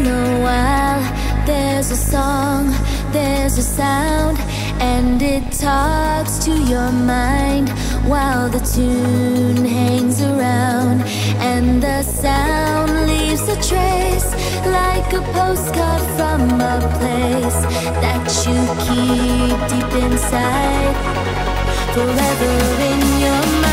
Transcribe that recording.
in a while, there's a song, there's a sound, and it talks to your mind while the tune hangs around. And the sound leaves a trace, like a postcard from a place that you keep deep inside, forever in your mind.